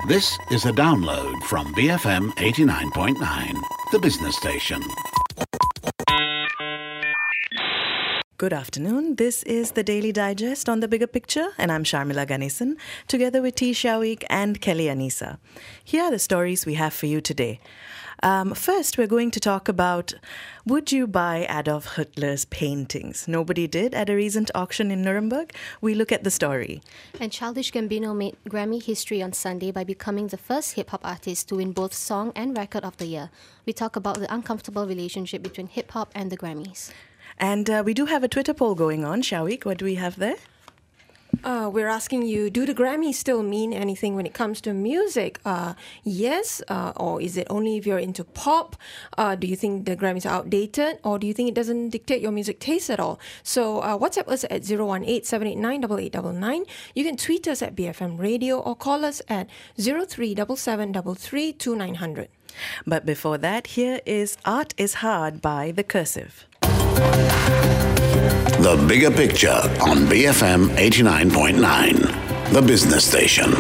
This is a download from BFM 89.9, the business station. Good afternoon. This is the Daily Digest on The Bigger Picture, and I'm Sharmila Ganesan, together with T. Shawik and Kelly Anisa. Here are the stories we have for you today. First, we're going to talk about, would you buy Adolf Hitler's paintings? Nobody did at a recent auction in Nuremberg. We look at the story. And Childish Gambino made Grammy history on Sunday by becoming the first hip-hop artist to win both Song and Record of the Year. We talk about the uncomfortable relationship between hip-hop and the Grammys. And we do have a Twitter poll going on. Shawik, what do we have there? We're asking you, do the Grammys still mean anything when it comes to music? Yes, or is it only if you're into pop? Do you think the Grammys are outdated, or do you think it doesn't dictate your music taste at all? So WhatsApp us at 018-789-8899. You can tweet us at BFM Radio or call us at 0377332900. But before that, here is Art is Hard by The Cursive. The Bigger Picture on BFM 89.9, the business station.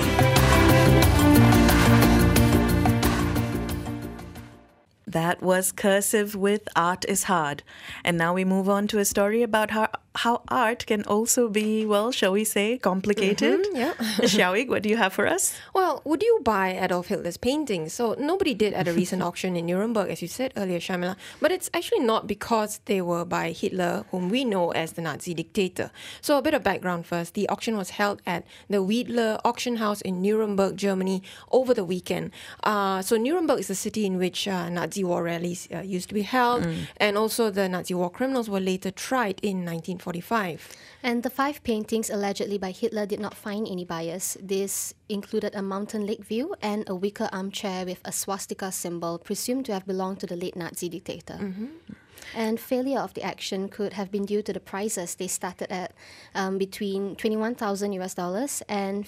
That was Cursive with Art is Hard. And now we move on to a story about how art can also be, well, shall we say, complicated. Yeah. Shawik, what do you have for us? Well, would you buy Adolf Hitler's paintings? So nobody did at a recent auction in Nuremberg, as you said earlier, Shamila. But it's actually not because they were by Hitler, whom we know as the Nazi dictator. So a bit of background first. The auction was held at the Wiedler Auction House in Nuremberg, Germany, over the weekend. So Nuremberg is the city in which Nazi war rallies used to be held, and also the Nazi war criminals were later tried in 1945. And the 5 paintings allegedly by Hitler did not find any buyers. This included a mountain lake view and a wicker armchair with a swastika symbol presumed to have belonged to the late Nazi dictator. And failure of the action could have been due to the prices. They started at between $21,000 and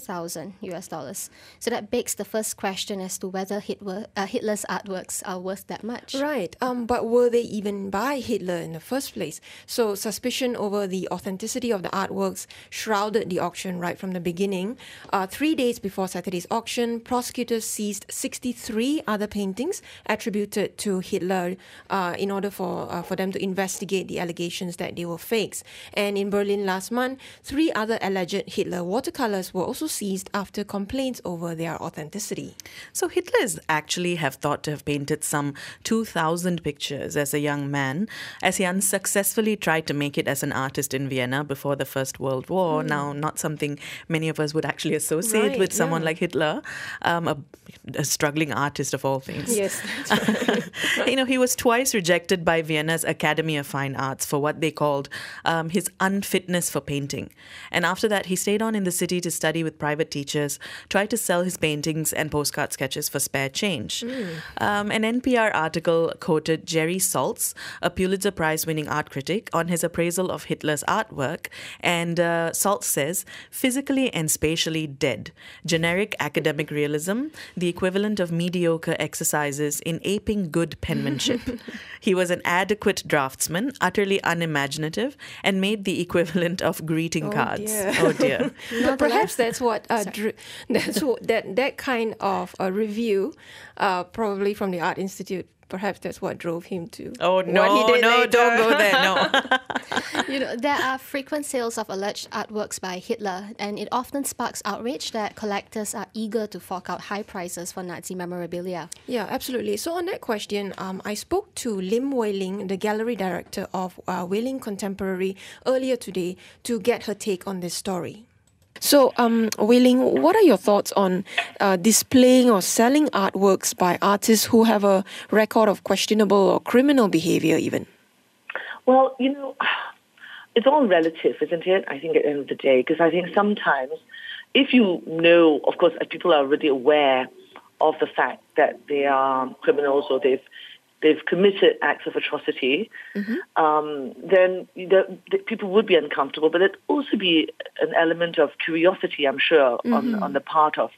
$50,000. So that begs the first question as to whether Hitler's artworks are worth that much. Right, but were they even by Hitler in the first place? So suspicion over the authenticity of the artworks shrouded the auction right from the beginning. 3 days before Saturday's auction, prosecutors seized 63 other paintings attributed to Hitler in order for them to investigate the allegations that they were fakes. And in Berlin last month, 3 other alleged Hitler watercolors were also seized after complaints over their authenticity. So Hitler is actually thought to have painted some 2,000 pictures as a young man, as he unsuccessfully tried to make it as an artist in Vienna before the First World War. Now, not something many of us would actually associate with someone like Hitler, a struggling artist of all things. Yes, that's right. He was twice rejected by Vienna's Academy of Fine Arts for what they called his unfitness for painting. And after that, he stayed on in the city to study with private teachers, tried to sell his paintings and postcard sketches for spare change. An NPR article quoted Jerry Saltz, a Pulitzer Prize-winning art critic, on his appraisal of Hitler's artwork. And Saltz says, physically and spatially dead. Generic academic realism, the equivalent of mediocre exercises in aping good penmanship. He was an adequate draftsman, utterly unimaginative, and made the equivalent of greeting cards. Dear. Oh dear. But perhaps that's what that kind of review, probably from the Art Institute. Perhaps that's what drove him to. Oh no, don't go there. No. There are frequent sales of alleged artworks by Hitler, and it often sparks outrage that collectors are eager to fork out high prices for Nazi memorabilia. Yeah, absolutely. So on that question, I spoke to Lim Wei Ling, the gallery director of Wei Ling Contemporary, earlier today to get her take on this story. So, Wei Ling, what are your thoughts on displaying or selling artworks by artists who have a record of questionable or criminal behavior even? Well, it's all relative, isn't it? I think at the end of the day, because I think sometimes if you know, of course, if people are already aware of the fact that they are criminals or they've committed acts of atrocity, then people would be uncomfortable. But there'd also be an element of curiosity, I'm sure, on the part of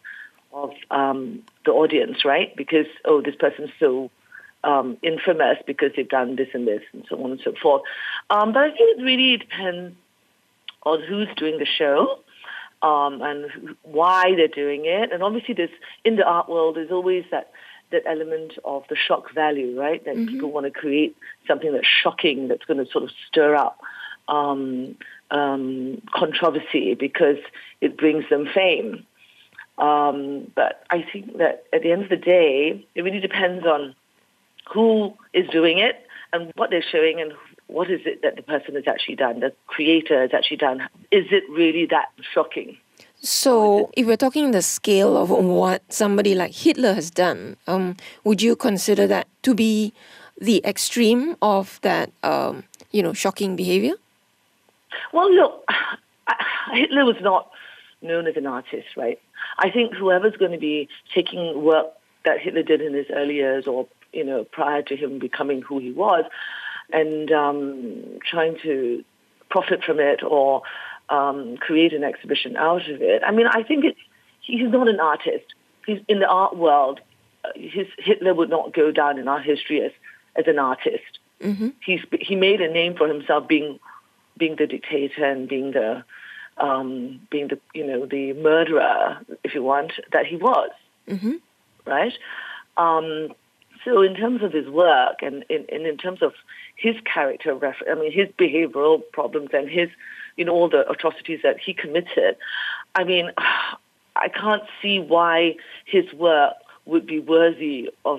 the audience, right? Because, this person's so infamous because they've done this and this and so on and so forth. But I think it really depends on who's doing the show. and why they're doing it. And obviously, in the art world, there's always that element of the shock value, right? That people want to create something that's shocking, that's going to sort of stir up controversy because it brings them fame. But I think that at the end of the day, it really depends on who is doing it and what they're showing and what is it that the person has actually done, the creator has actually done. Is it really that shocking? So if we're talking the scale of what somebody like Hitler has done, would you consider that to be the extreme of that, shocking behavior? Well, look, Hitler was not known as an artist, right? I think whoever's going to be taking work that Hitler did in his early years or, prior to him becoming who he was and trying to profit from it or create an exhibition out of it. I mean, I think he's not an artist. He's in the art world. Hitler would not go down in our history as an artist. Mm-hmm. He made a name for himself being the dictator and being the murderer, if you want, that he was. Mm-hmm. Right? So in terms of his work and in terms of his character, his behavioral problems and his, all the atrocities that he committed, I mean, I can't see why his work would be worthy of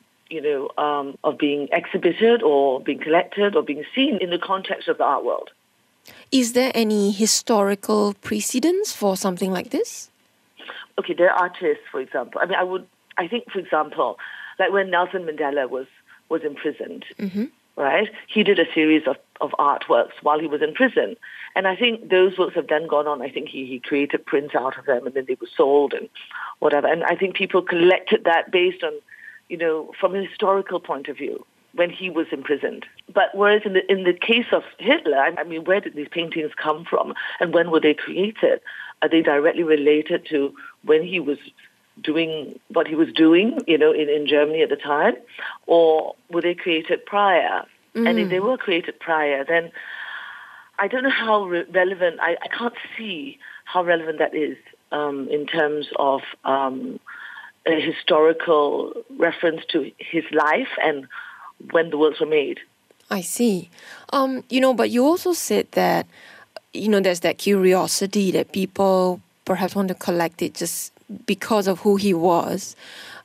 being exhibited or being collected or being seen in the context of the art world. Is there any historical precedence for something like this? Okay, there are artists, for example. I think, for example, like when Nelson Mandela was imprisoned, mm-hmm. right? He did a series of artworks while he was in prison. And I think those works have then gone on. I think he created prints out of them and then they were sold and whatever. And I think people collected that based on, from a historical point of view when he was imprisoned. But whereas in the case of Hitler, I mean, where did these paintings come from and when were they created? Are they directly related to when he was doing what he was doing, in Germany at the time? Or were they created prior? Mm. And if they were created prior, then I don't know how relevant, I can't see how relevant that is in terms of a historical reference to his life and when the works were made. I see. But you also said that, there's that curiosity that people perhaps want to collect it just because of who he was.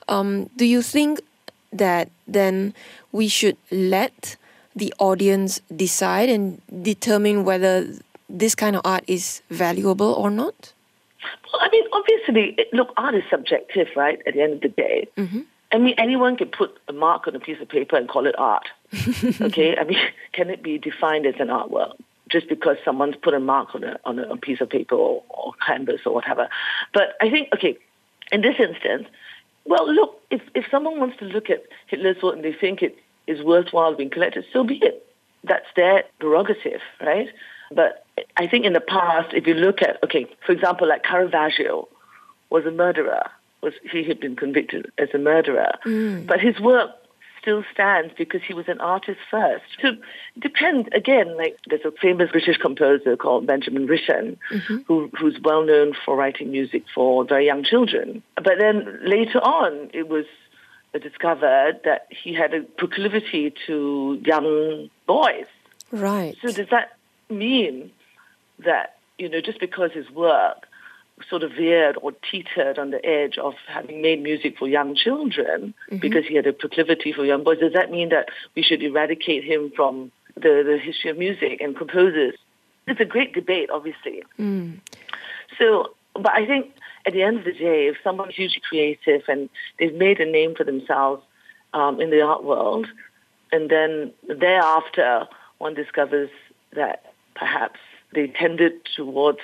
Do you think that then we should let the audience decide and determine whether this kind of art is valuable or not? Well, I mean, obviously, look, art is subjective, right, at the end of the day. Mm-hmm. I mean, anyone can put a mark on a piece of paper and call it art. Okay? I mean, can it be defined as an artwork just because someone's put a mark on a piece of paper or canvas or whatever? But I think, okay, in this instance, well, look, if someone wants to look at Hitler's work and they think it is worthwhile being collected, so be it. That's their prerogative, right? But I think in the past, if you look at, okay, for example, like Caravaggio was a murderer. He had been convicted as a murderer. Mm. But his work still stands because he was an artist first. So it depends. Again, like there's a famous British composer called Benjamin Britten, mm-hmm. who's well known for writing music for very young children. But then later on, it was discovered that he had a proclivity to young boys. Right. So does that mean that, just because his work sort of veered or teetered on the edge of having made music for young children, mm-hmm. because he had a proclivity for young boys, does that mean that we should eradicate him from the history of music and composers? It's a great debate, obviously. Mm. So, but I think at the end of the day, if someone's hugely creative and they've made a name for themselves in the art world, and then thereafter one discovers that perhaps they tended towards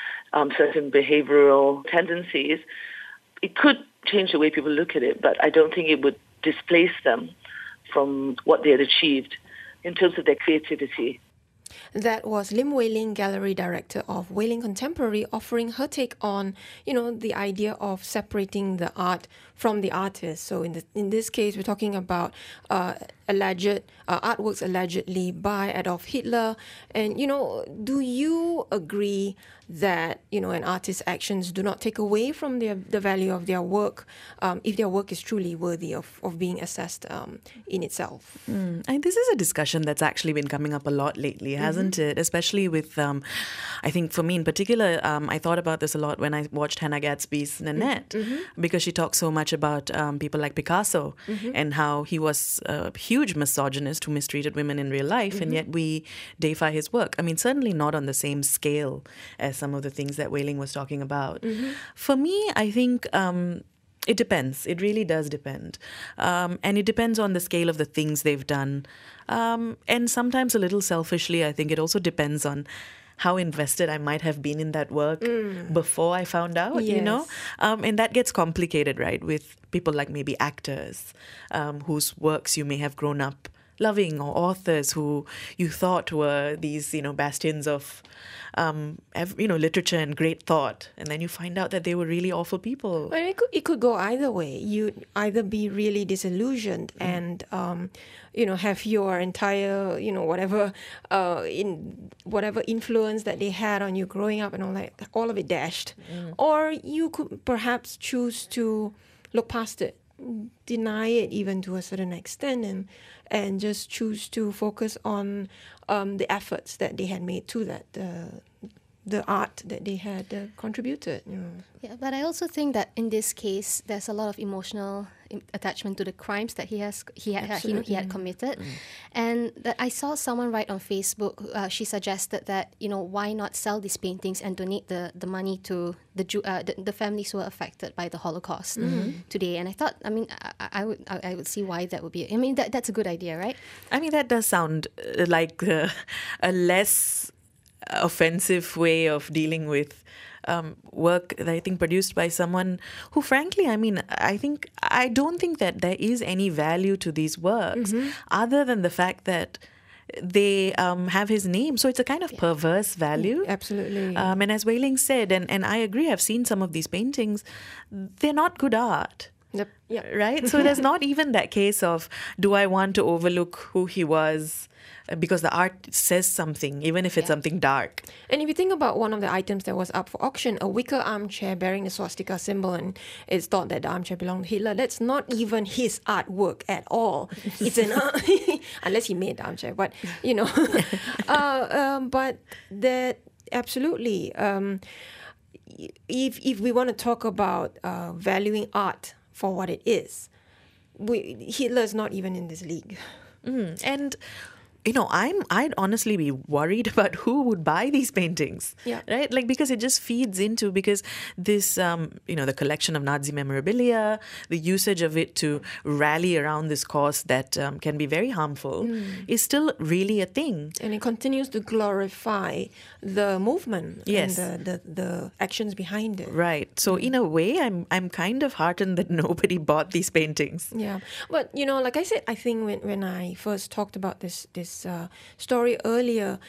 certain behavioral tendencies, it could change the way people look at it, but I don't think it would displace them from what they had achieved in terms of their creativity. That was Lim Wei Ling, Gallery Director of Wei Ling Contemporary, offering her take on, the idea of separating the art from the artist. So in this case, we're talking about alleged artworks allegedly by Adolf Hitler. And, do you agree that, an artist's actions do not take away from the value of their work if their work is truly worthy of being assessed in itself? And this is a discussion that's actually been coming up a lot lately, hasn't it? Especially with, I think for me in particular, I thought about this a lot when I watched Hannah Gadsby's Nanette, because she talks so much about people like Picasso and how he was a huge misogynist who mistreated women in real life, and yet we deify his work. I mean, certainly not on the same scale as some of the things that Wei Ling was talking about. For me, I think it depends. It really does depend. And it depends on the scale of the things they've done. And sometimes a little selfishly, I think it also depends on how invested I might have been in that work before I found out, and that gets complicated, right, with people like maybe actors whose works you may have grown up loving, or authors who you thought were these, bastions of, literature and great thought. And then you find out that they were really awful people. But it could go either way. You'd either be really disillusioned and, have your entire, whatever influence that they had on you growing up and all of it dashed. Or you could perhaps choose to look past it, deny it even to a certain extent, and just choose to focus on the efforts that they had made to that, the art that they had contributed. Yeah, but I also think that in this case, there's a lot of emotional attachment to the crimes that he had committed, and that I saw someone write on Facebook. She suggested that why not sell these paintings and donate the money to the families who were affected by the Holocaust today. And I thought, I would see why that would be. That's a good idea, right? I mean, that does sound like a less offensive way of dealing with work that I think produced by someone who, frankly, I don't think that there is any value to these works other than the fact that they have his name. So it's a kind of perverse value. Absolutely. And as Wei Ling said, and I agree, I've seen some of these paintings, they're not good art. Yep. Right? So there's not even that case of, do I want to overlook who he was because the art says something, even if it's something dark. And if you think about one of the items that was up for auction, a wicker armchair bearing the swastika symbol, and it's thought that the armchair belonged to Hitler, that's not even his artwork at all. It's an unless he made the armchair, but but that absolutely. If we want to talk about valuing art for what it is, Hitler is not even in this league. And I'd honestly be worried about who would buy these paintings, right? Because it just feeds into, because this, the collection of Nazi memorabilia, the usage of it to rally around this cause that can be very harmful is still really a thing. And it continues to glorify the movement and the actions behind it. Right. So in a way, I'm kind of heartened that nobody bought these paintings. Yeah. But, like I said, I think when I first talked about this story earlier,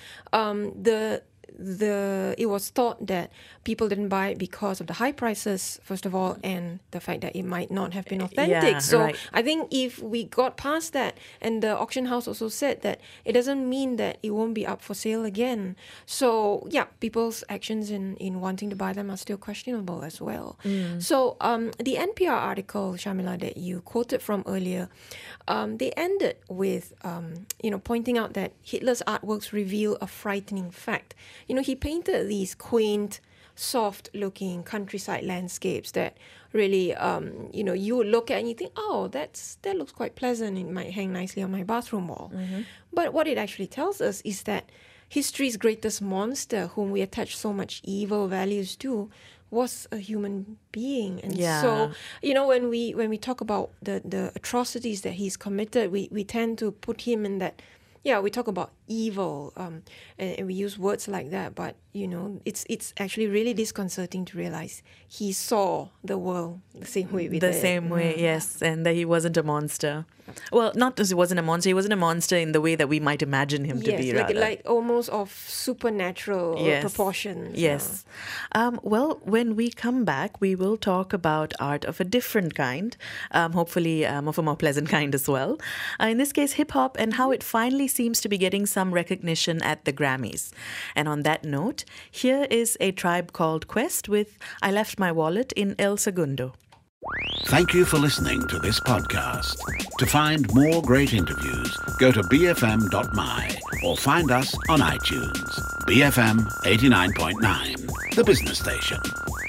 it was thought that people didn't buy it because of the high prices, first of all, and the fact that it might not have been authentic. I think if we got past that, and the auction house also said that it doesn't mean that it won't be up for sale again. So people's actions in wanting to buy them are still questionable as well. So the NPR article, Shamila, that you quoted from earlier, they ended with pointing out that Hitler's artworks reveal a frightening fact. He painted these quaint, soft-looking countryside landscapes that really, you would look at and you think, oh, that looks quite pleasant. It might hang nicely on my bathroom wall. But what it actually tells us is that history's greatest monster, whom we attach so much evil values to, was a human being. And so, when we talk about the atrocities that he's committed, we tend to put him in that. Yeah, we talk about evil, and we use words like that, but it's actually really disconcerting to realize he saw the world the same way. Yes, and that he wasn't a monster. Well, not as he wasn't a monster. He wasn't a monster in the way that we might imagine him to be. Like almost of supernatural proportions. Yes. Well, when we come back, we will talk about art of a different kind, hopefully of a more pleasant kind as well. In this case, hip hop, and how it finally seems to be getting some recognition at the Grammys. And on that note, here is a tribe called Quest with I Left My Wallet in El Segundo. Thank you for listening to this podcast. To find more great interviews, go to bfm.my or find us on iTunes. BFM 89.9, the business station.